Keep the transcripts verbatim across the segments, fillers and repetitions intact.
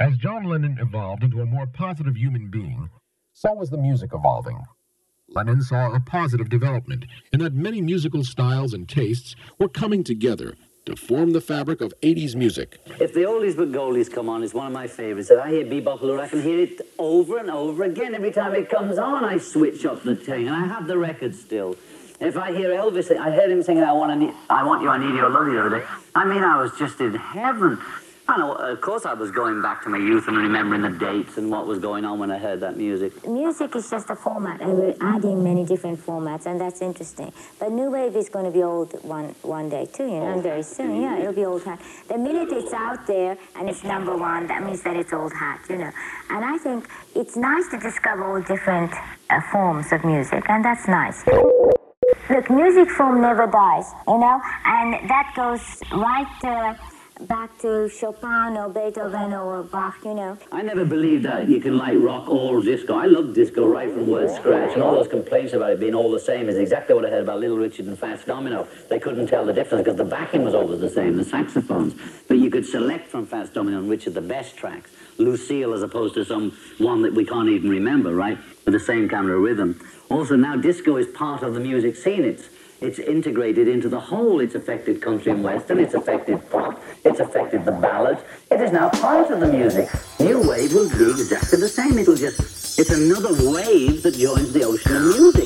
As John Lennon evolved into a more positive human being, so was the music evolving. Lennon saw a positive development in that many musical styles and tastes were coming together to form the fabric of eighties music. If the oldies but goldies come on, it's one of my favorites. If I hear Bebop Lou, I can hear it over and over again. Every time it comes on, I switch up the thing, and I have the record still. If I hear Elvis, I heard him singing, I want, to need, I want you, I need you, I love you the other day. I mean, I was just in heaven. I know, of course I was going back to my youth and remembering the dates and what was going on when I heard that music. Music is just a format, and we're adding many different formats, and that's interesting. But New Wave is going to be old one one day too, you know, and very soon, yeah, it'll be old hat. The minute it's out there and it's number one, that means that it's old hat, you know. And I think it's nice to discover all different uh, forms of music, and that's nice. Look, music form never dies, you know, and that goes right uh, back to Chopin or Beethoven or Bach, you know. I never believed that you can like rock or disco. I love disco right from word scratch, and all those complaints about it being all the same is exactly what I heard about Little Richard and Fats Domino. They couldn't tell the difference because the backing was always the same, the saxophones. But you could select from Fats Domino and Richard the best tracks. Lucille as opposed to some one that we can't even remember, right? With the same kind of rhythm. Also, now disco is part of the music scene. It's It's integrated into the whole. It's affected country and western. It's affected pop. It's affected the ballads. It is now part of the music. New wave will do exactly the same. It'll just, it's another wave that joins the ocean of music.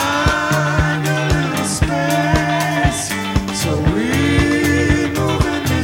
So we moving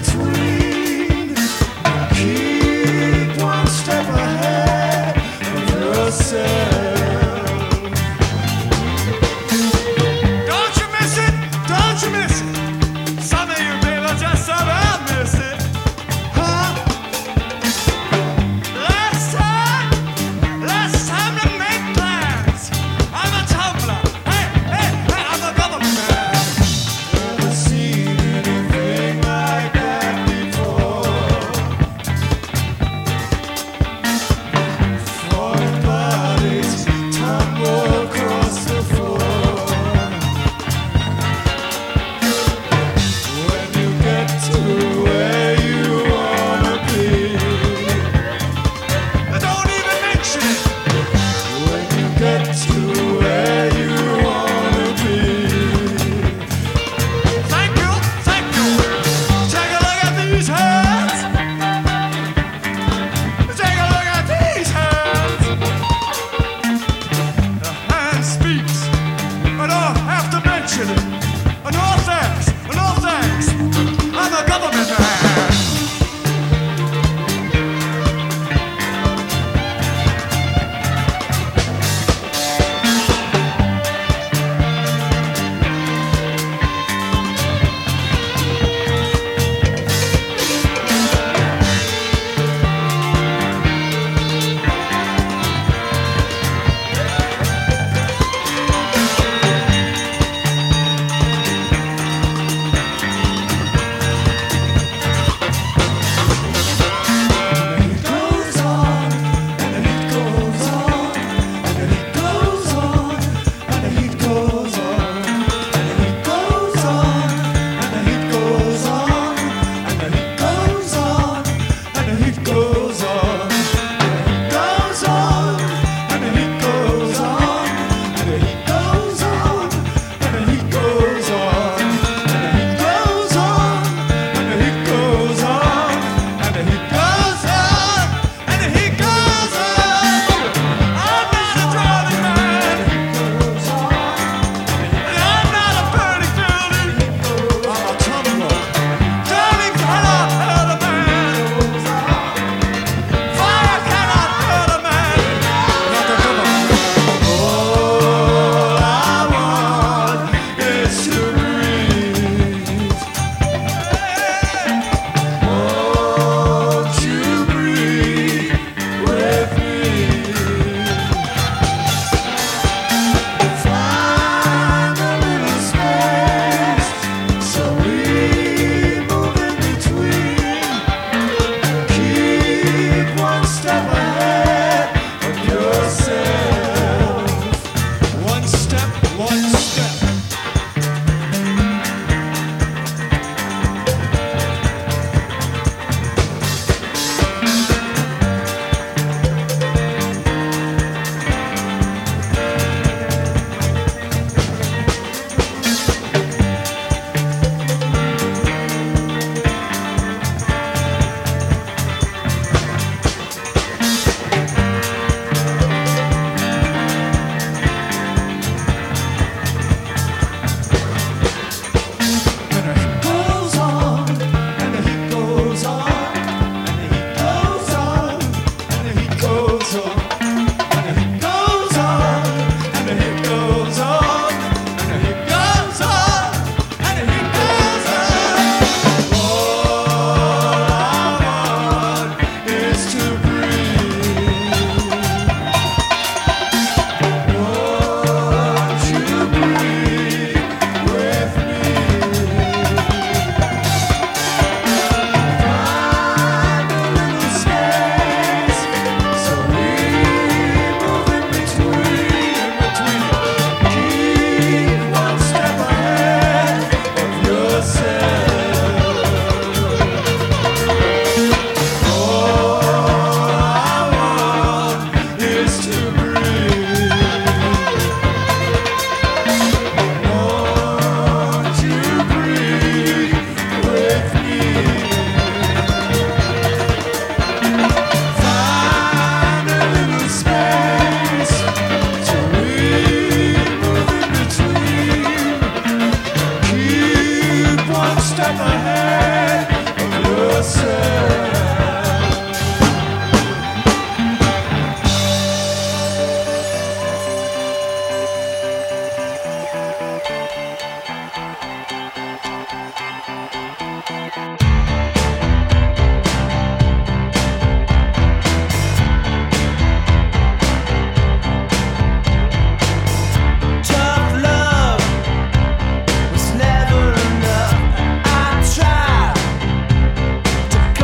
To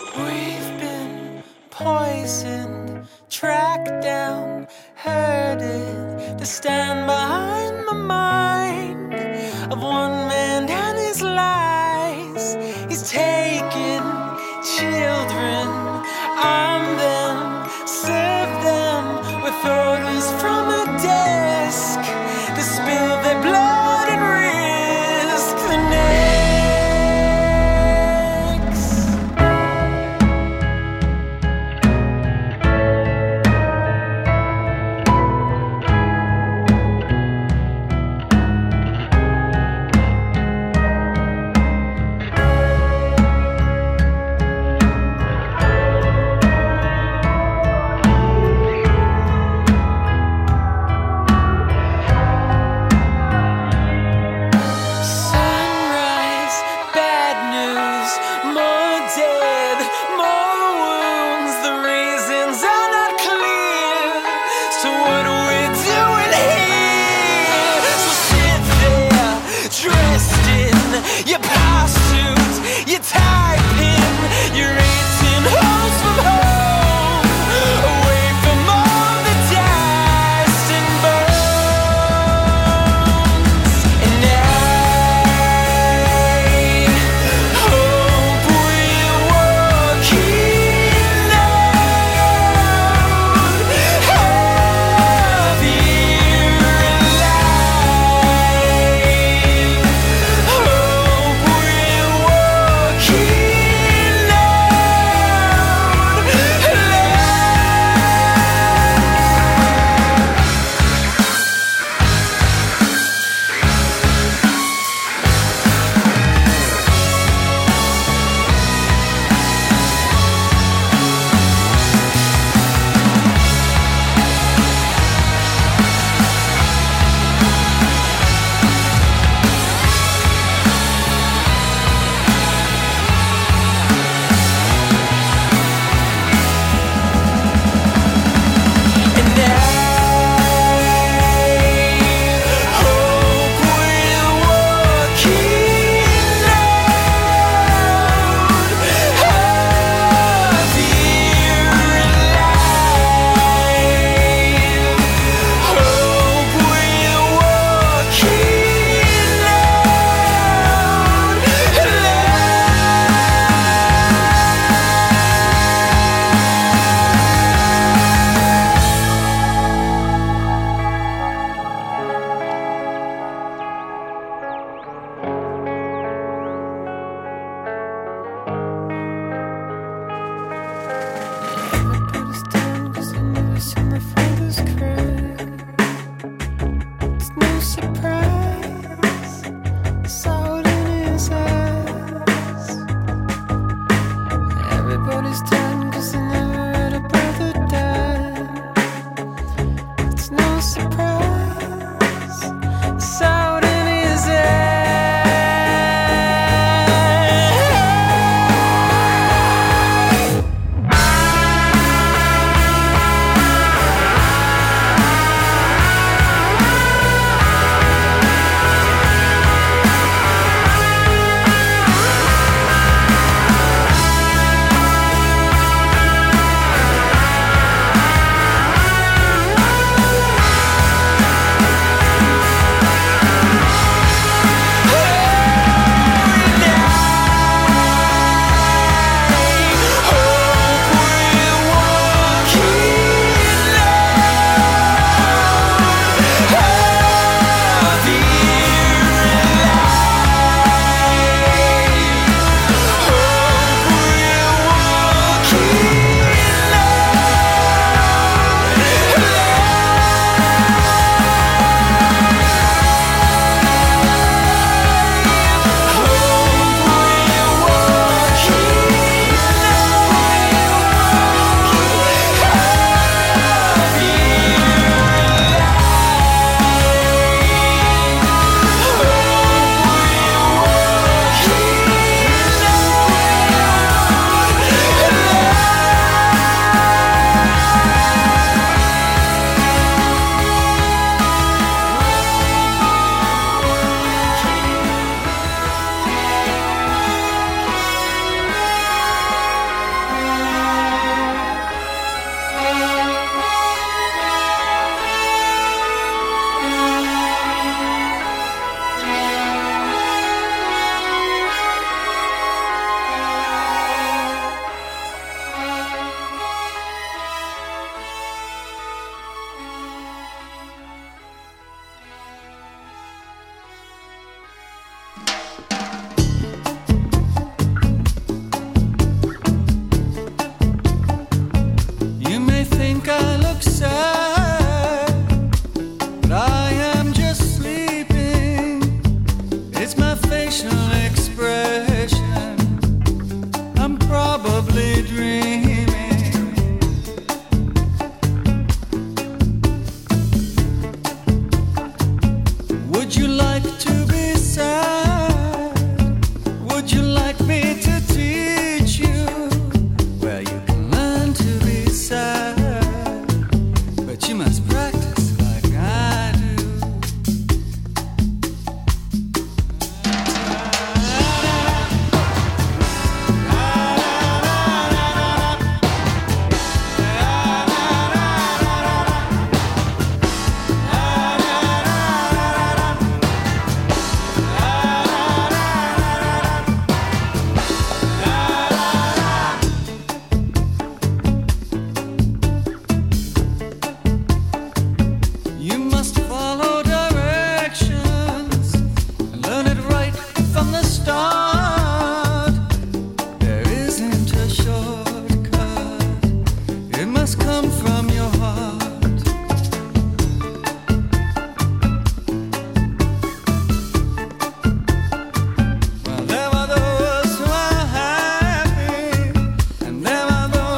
We've been poisoned, tracked down, herded to stand behind the mind of one man and his lies. He's taken children, armed them, served them with orders from a desk to spill their blood and risk the next.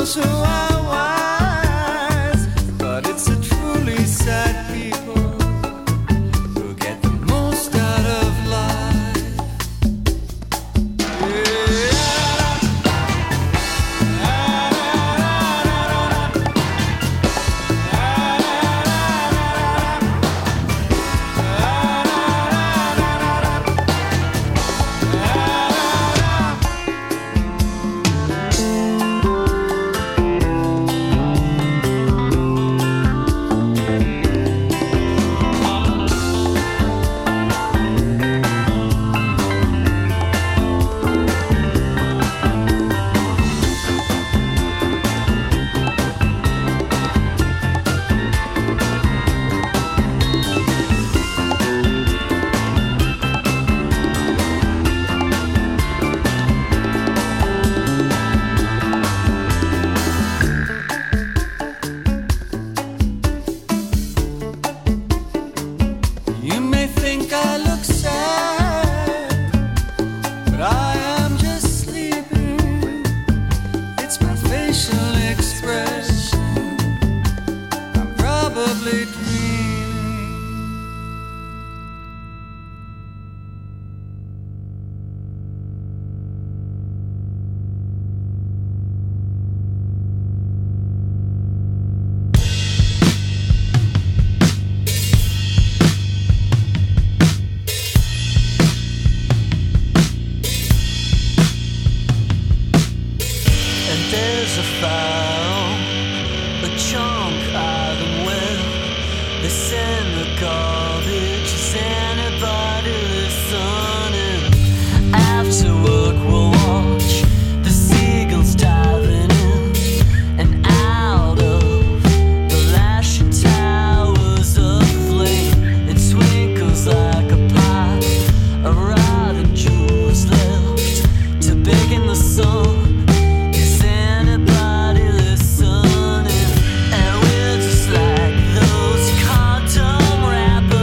those who are wise, but it's a truly sad people who get the most out of life. Yeah. You may think I look sad, but I am just sleeping. It's my facial expression. I'm probably dreaming. And there's a file, a chunk of the will. They send the garbage. Is anybody listening? After work we'll watch the seagulls diving in and out of the lashing towers of flame. It twinkles like a pipe, a rotted jewels left to bake in the sun. Is anybody listening? And we're just like those condom wrappers.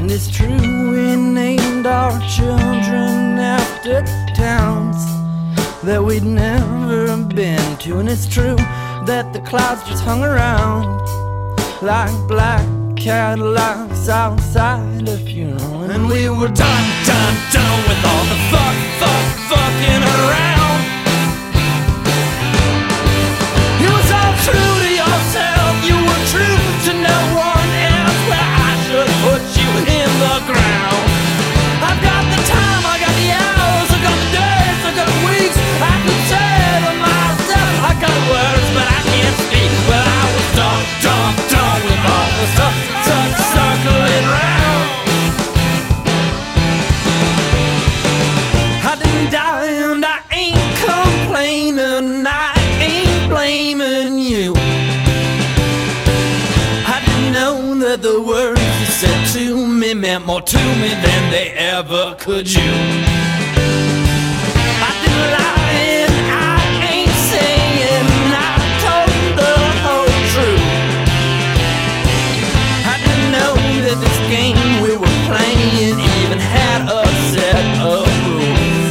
And it's true, we named our children after towns that we'd never been to. And it's true that the clouds just hung around like black Cadillacs outside a funeral. And we were done, done, done with all the fuck, fuck, fucking around. You was all true to yourself, you were true to no one else. Well, I should put you in the ground. I've got the time, I got the hours, I got the days, I got the weeks. I could say to myself, I got words, but I can't speak. Well, I was done, done, done with all the stuff, stuff circling round. I didn't die and I ain't complaining, I ain't blaming you. I didn't know that the words you said to me meant more to me than they ever could you. I didn't lie and I ain't saying I told the whole truth. I didn't know that this game we were playing even had a set of rules.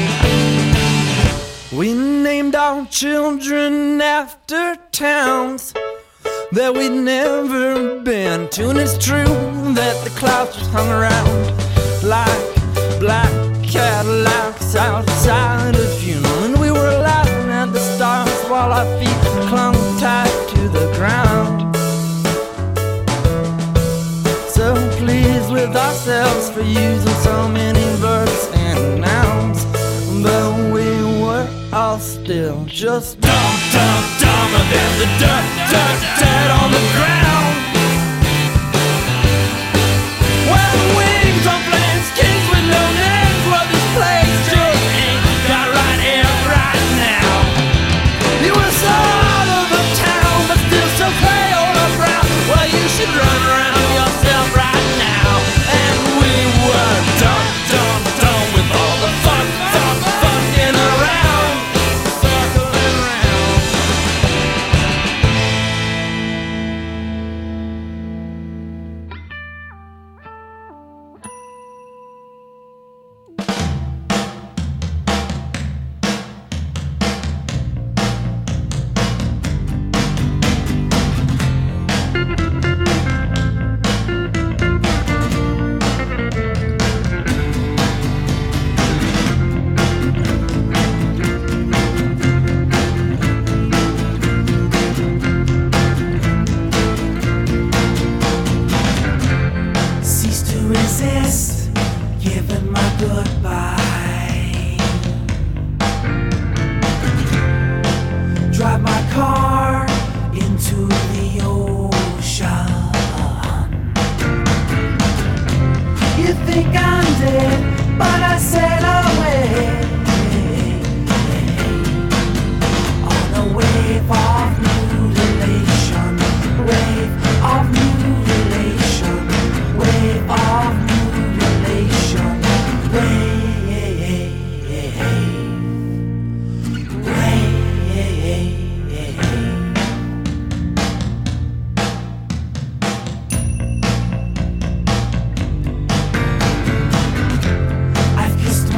We named our children after towns that we'd never been to. And it's true that the clouds just hung around like black Cadillacs outside a funeral. And we were laughing at the stars while our feet clung tight to the ground. So pleased with ourselves for using so many verbs and nouns, but we were all still just dumb, dumb, dumber than the dirt, dirt, dirt on the ground. Well, wings on planes, kings with no names. Well, this place just ain't got right here, right now. You were so out of the town, but still so pale or brown. Well, you should run around yourself right now. And we were done, done, done with all the fun, fun, fucking around, circling around. Cease to resist, giving my goodbye. Drive my car into the ocean. You think I'm dead, but I sail away on a wave of mutilation, wave of mutilation, wave of mutilation, wave, wave. I've kissed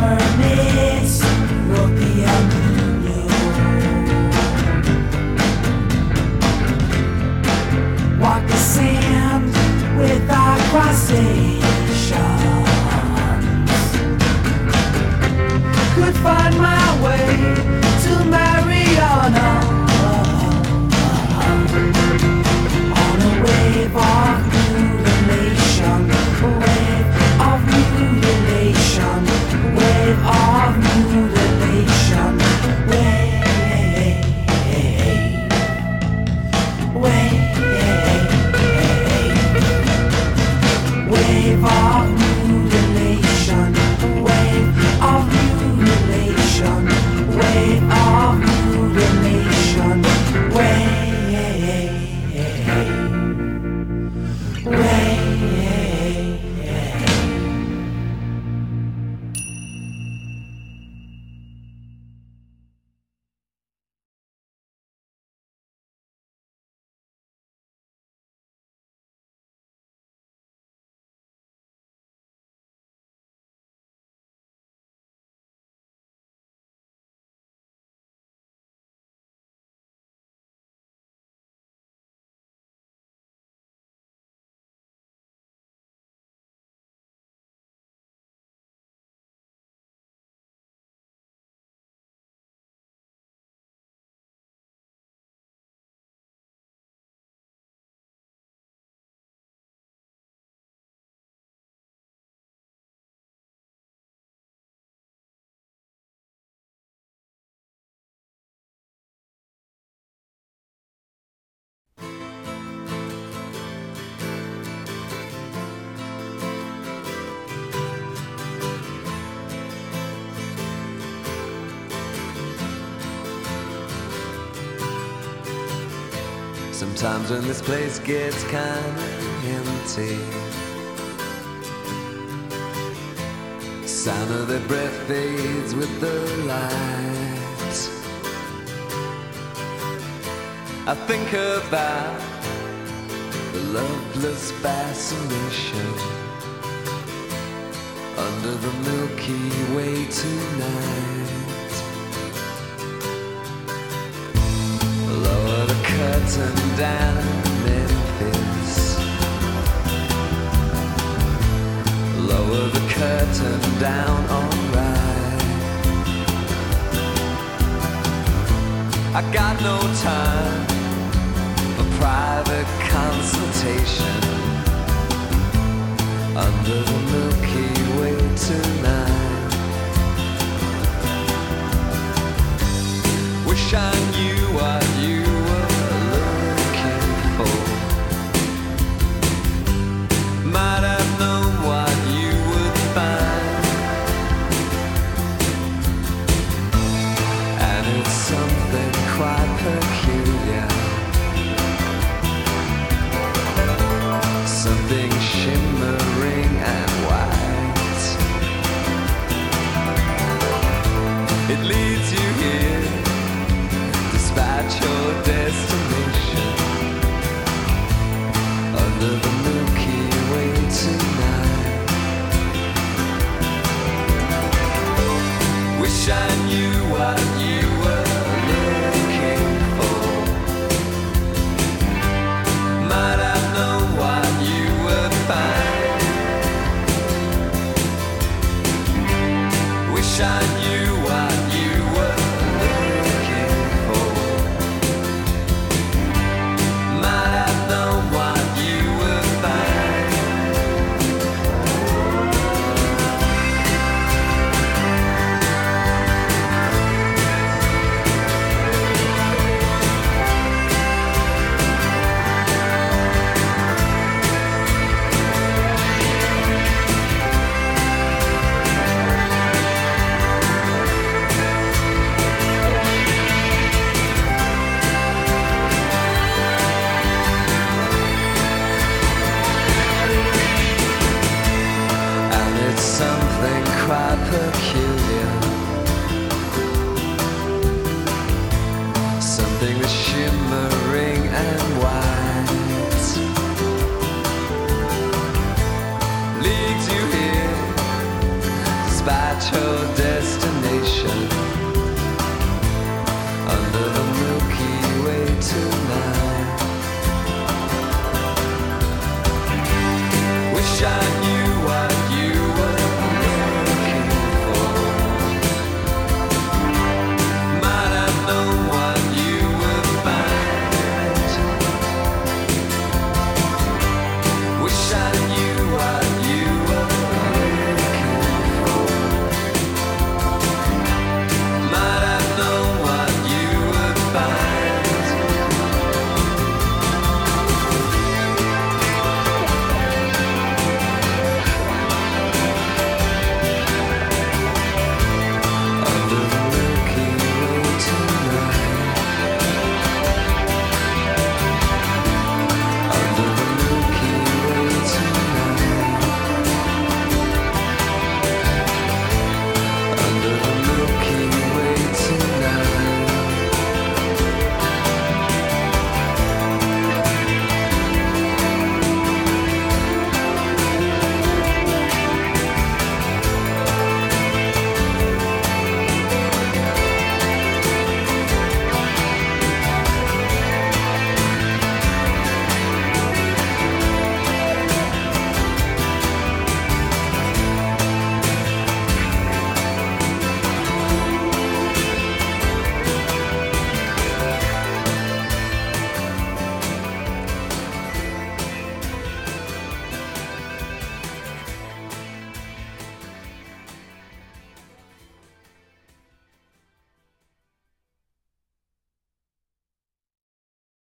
Sometimes when this place gets kinda empty, sound of their breath fades with the light. I think about the loveless fascination under the Milky Way tonight. Lower the curtain down, Memphis. Lower the curtain down, alright. I got no time for private consultation under the